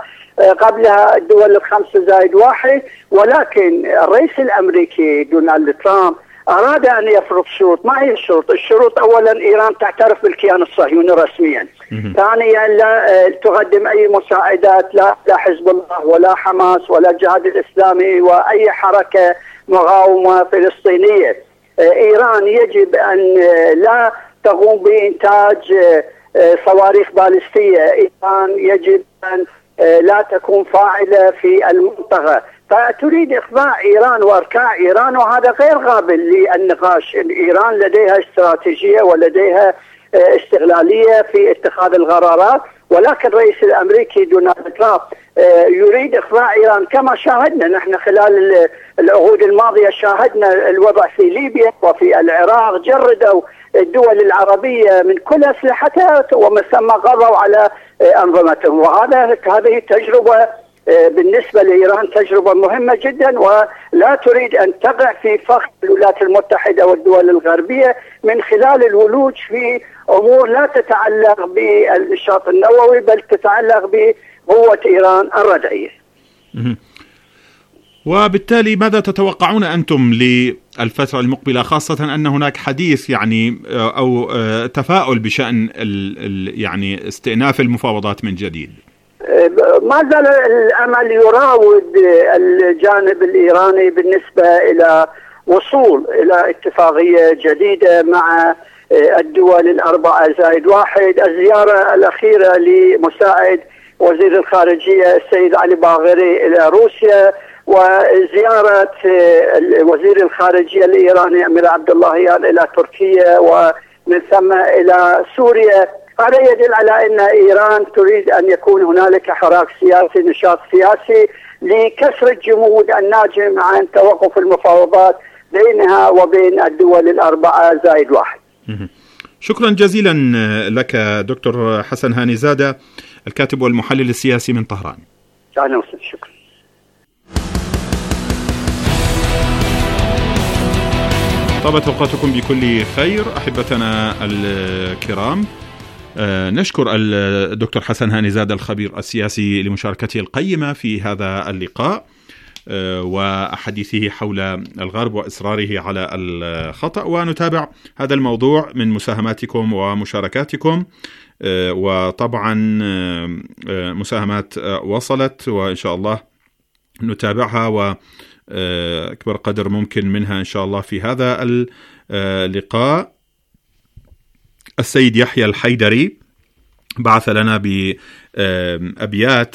وقبلها الدول الخمسة زائد واحد، ولكن الرئيس الأمريكي دونالد ترامب أراد أن يفرض شروط. ما هي الشروط؟ الشروط أولا إيران تعترف بالكيان الصهيوني رسميا. ثانيا لا تقدم أي مساعدات لا لا حزب الله ولا حماس ولا الجهاد الإسلامي وأي حركة مقاومة فلسطينية. إيران يجب أن لا تقوم بإنتاج صواريخ باليستية. إيران يجب أن لا تكون فاعلة في المنطقة. فتريد إخضاع إيران وإركاع إيران، وهذا غير قابل للنقاش. إيران لديها استراتيجية ولديها استغلالية في اتخاذ القرارات، ولكن الرئيس الأمريكي دونالد ترامب يريد إخضاع إيران كما شاهدنا نحن خلال العقود الماضية. شاهدنا الوضع في ليبيا وفي العراق، جردوا الدول العربية من كل أسلحتها ومن ثم قضوا على أنظمتهم. وهذا هذه تجربة بالنسبة لإيران تجربة مهمة جدا، ولا تريد أن تقع في فخ الولايات المتحدة والدول الغربية من خلال الولوج في أمور لا تتعلق بالنشاط النووي بل تتعلق بقوة إيران الردعية. وبالتالي ماذا تتوقعون أنتم للفترة المقبلة، خاصة أن هناك حديث يعني أو تفاؤل بشأن يعني استئناف المفاوضات من جديد؟ ما زال الأمل يراود الجانب الإيراني بالنسبة إلى وصول إلى اتفاقية جديدة مع الدول الأربعة زائد واحد. الزيارة الأخيرة لمساعد وزير الخارجية السيد علي باغري إلى روسيا، وزيارة وزير الخارجية الإيراني أمير عبد اللهيان إلى تركيا ومن ثم إلى سوريا، هذا يدل على أن إيران تريد أن يكون هنالك حراك سياسي، نشاط سياسي لكسر الجمود الناجم عن توقف المفاوضات بينها وبين الدول الأربعة زائد واحد. شكرا جزيلا لك دكتور حسن هاني زادة، الكاتب والمحلل السياسي من طهران. أهلا وسهلا. شكرا. طابت أوقاتكم بكل خير أحبتنا الكرام. آه نشكر الدكتور حسن هاني زادة الخبير السياسي لمشاركته القيمة في هذا اللقاء آه وحديثه حول الغرب وإصراره على الخطأ، ونتابع هذا الموضوع من مساهماتكم ومشاركاتكم. آه وطبعا آه مساهمات آه وصلت، وإن شاء الله نتابعها وأكبر قدر ممكن منها إن شاء الله في هذا اللقاء. السيد يحيى الحيدري بعث لنا بأبيات: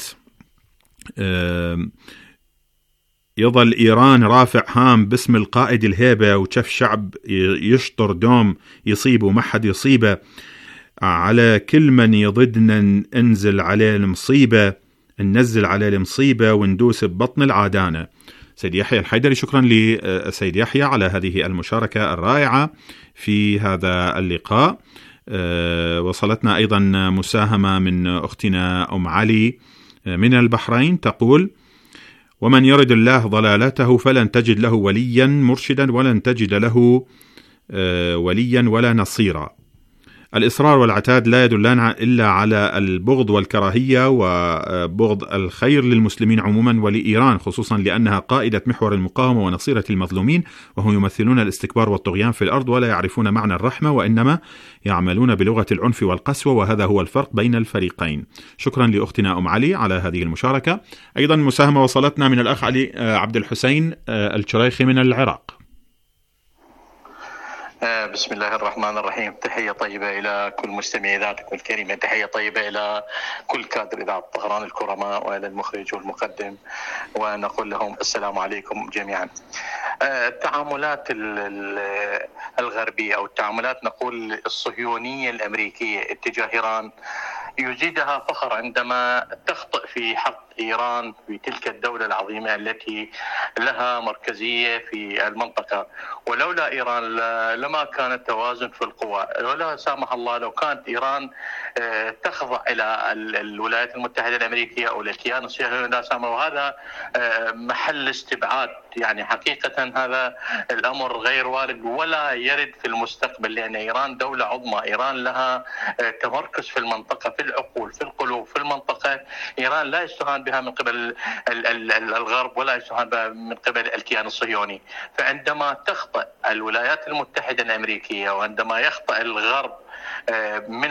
يظل إيران رافع هام باسم القائد الهيبة، وشف شعب يشطر دوم يصيبه ما حد يصيبه، على كل من يضدنا انزل عليه المصيبة، ننزل عليه المصيبة وندوس ببطن العادانة. سيد يحيى الحيدري، شكرا للسيد يحيى على هذه المشاركة الرائعة في هذا اللقاء. أه وصلتنا أيضا مساهمة من أختنا أم علي من البحرين، تقول: ومن يرد الله ضلالته فلن تجد له وليا مرشدا ولن تجد له أه وليا ولا نصيرا. الإصرار والعتاد لا يدلان إلا على البغض والكراهية وبغض الخير للمسلمين عموما ولإيران خصوصا، لأنها قائدة محور المقاومة ونصيرة المظلومين، وهم يمثلون الاستكبار والطغيان في الأرض ولا يعرفون معنى الرحمة، وإنما يعملون بلغة العنف والقسوة، وهذا هو الفرق بين الفريقين. شكرا لأختنا أم علي على هذه المشاركة. أيضا مساهمة وصلتنا من الأخ علي عبد الحسين الشريخي من العراق. بسم الله الرحمن الرحيم. تحية طيبة إلى كل مستمعي إذاعتكم الكريمة، تحية طيبة إلى كل كادر إذاعة طهران الكرماء وإلى المخرج والمقدم، ونقول لهم السلام عليكم جميعا. التعاملات الغربية أو التعاملات نقول الصهيونية الأمريكية اتجاه إيران يزيدها فخر عندما تخطئ في حق إيران في تلك الدولة العظيمة التي لها مركزية في المنطقة. ولولا إيران لما كان التوازن في القوى، ولا سامح الله لو كانت إيران تخضع إلى الولايات المتحدة الأمريكية أو الكيان الصهيوني لا سامح، وهذا محل استبعاد. يعني حقيقة هذا الأمر غير وارد ولا يرد في المستقبل، لأن إيران دولة عظمى، إيران لها تمركز في المنطقة، في العقول، في القلوب، في المنطقة. إيران لا يستهان بها من قبل الغرب ولا يستهان بها من قبل الكيان الصهيوني. فعندما تخطئ الولايات المتحدة الأمريكية وعندما يخطئ الغرب من